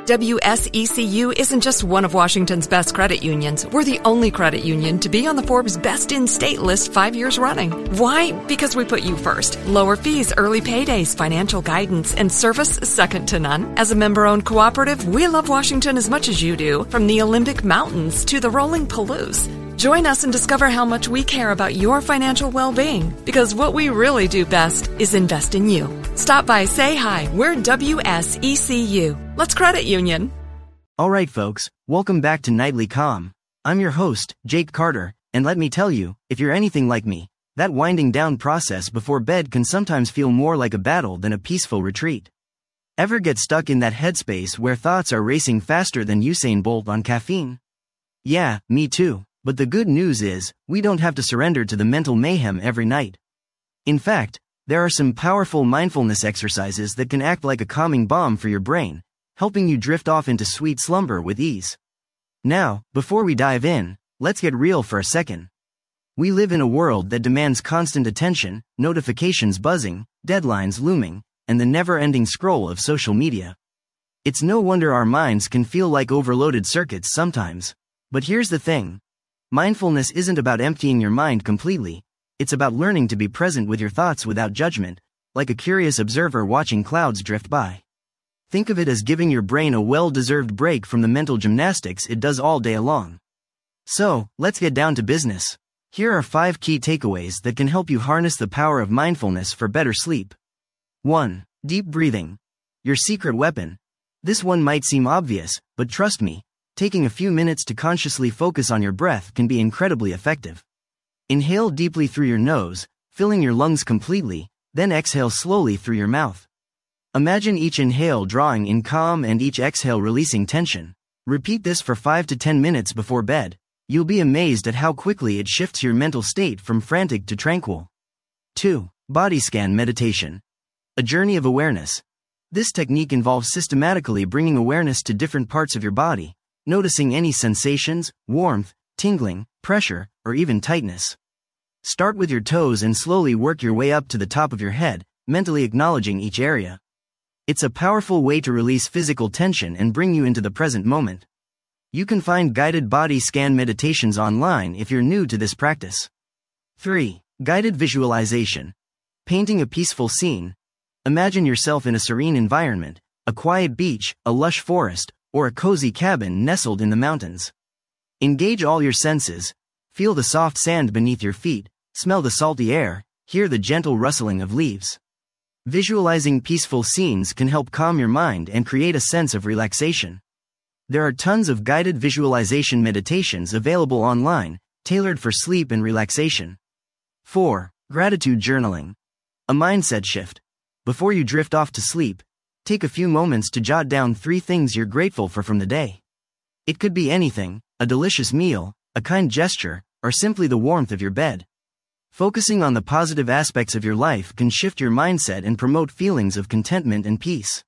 WSECU isn't just one of Washington's best credit unions. We're the only credit union to be on the Forbes Best in State list 5 years running. Why? Because we put you first. Lower fees, early paydays, financial guidance, and service second to none. As a member-owned cooperative, we love Washington as much as you do, from the Olympic Mountains to the rolling Palouse. Join us and discover how much we care about your financial well-being, because what we really do best is invest in you. Stop by, say hi. We're WSECU. Let's credit union. Alright folks, welcome back to Nightly Calm. I'm your host, Jake Carter, and let me tell you, if you're anything like me, that winding down process before bed can sometimes feel more like a battle than a peaceful retreat. Ever get stuck in that headspace where thoughts are racing faster than Usain Bolt on caffeine? Yeah, me too. But the good news is, we don't have to surrender to the mental mayhem every night. In fact, there are some powerful mindfulness exercises that can act like a calming balm for your brain, helping you drift off into sweet slumber with ease. Now, before we dive in, let's get real for a second. We live in a world that demands constant attention, notifications buzzing, deadlines looming, and the never-ending scroll of social media. It's no wonder our minds can feel like overloaded circuits sometimes. But here's the thing. Mindfulness isn't about emptying your mind completely, it's about learning to be present with your thoughts without judgment, like a curious observer watching clouds drift by. Think of it as giving your brain a well-deserved break from the mental gymnastics it does all day long. So, let's get down to business. Here are 5 key takeaways that can help you harness the power of mindfulness for better sleep. 1. Deep breathing. Your secret weapon. This one might seem obvious, but trust me, taking a few minutes to consciously focus on your breath can be incredibly effective. Inhale deeply through your nose, filling your lungs completely, then exhale slowly through your mouth. Imagine each inhale drawing in calm and each exhale releasing tension. Repeat this for 5 to 10 minutes before bed. You'll be amazed at how quickly it shifts your mental state from frantic to tranquil. 2. Body scan meditation. A journey of awareness. This technique involves systematically bringing awareness to different parts of your body, noticing any sensations, warmth, tingling, pressure, or even tightness. Start with your toes and slowly work your way up to the top of your head, mentally acknowledging each area. It's a powerful way to release physical tension and bring you into the present moment. You can find guided body scan meditations online if you're new to this practice. 3. Guided visualization. Painting a peaceful scene. Imagine yourself in a serene environment, a quiet beach, a lush forest, or a cozy cabin nestled in the mountains. Engage all your senses. Feel the soft sand beneath your feet, smell the salty air, hear the gentle rustling of leaves. Visualizing peaceful scenes can help calm your mind and create a sense of relaxation. There are tons of guided visualization meditations available online, tailored for sleep and relaxation. 4. Gratitude journaling. A mindset shift. Before you drift off to sleep, take a few moments to jot down 3 things you're grateful for from the day. It could be anything, a delicious meal, a kind gesture, or simply the warmth of your bed. Focusing on the positive aspects of your life can shift your mindset and promote feelings of contentment and peace.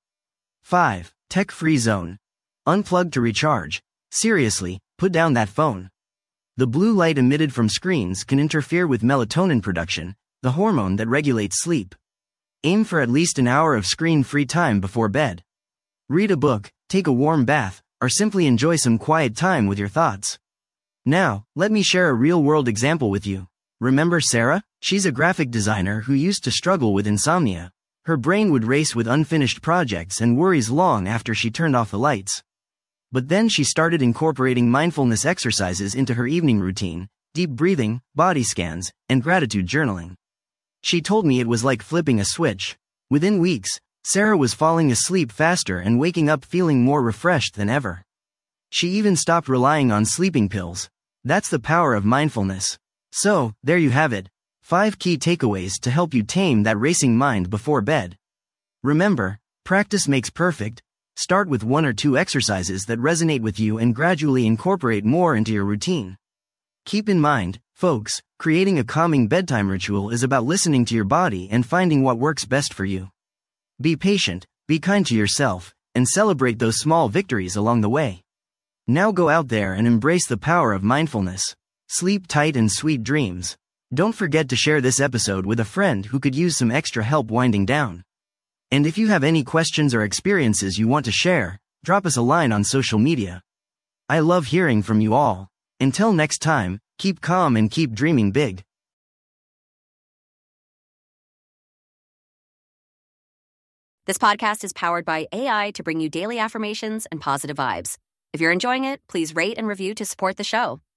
5. Tech-free zone. Unplug to recharge. Seriously, put down that phone. The blue light emitted from screens can interfere with melatonin production, the hormone that regulates sleep. Aim for at least an hour of screen-free time before bed. Read a book, take a warm bath, or simply enjoy some quiet time with your thoughts. Now, let me share a real-world example with you. Remember Sarah? She's a graphic designer who used to struggle with insomnia. Her brain would race with unfinished projects and worries long after she turned off the lights. But then she started incorporating mindfulness exercises into her evening routine, deep breathing, body scans, and gratitude journaling. She told me it was like flipping a switch. Within weeks, Sarah was falling asleep faster and waking up feeling more refreshed than ever. She even stopped relying on sleeping pills. That's the power of mindfulness. So, there you have it. 5 key takeaways to help you tame that racing mind before bed. Remember, practice makes perfect. Start with 1 or 2 exercises that resonate with you and gradually incorporate more into your routine. Keep in mind, folks, creating a calming bedtime ritual is about listening to your body and finding what works best for you. Be patient, be kind to yourself, and celebrate those small victories along the way. Now go out there and embrace the power of mindfulness. Sleep tight and sweet dreams. Don't forget to share this episode with a friend who could use some extra help winding down. And if you have any questions or experiences you want to share, drop us a line on social media. I love hearing from you all. Until next time, keep calm and keep dreaming big. This podcast is powered by AI to bring you daily affirmations and positive vibes. If you're enjoying it, please rate and review to support the show.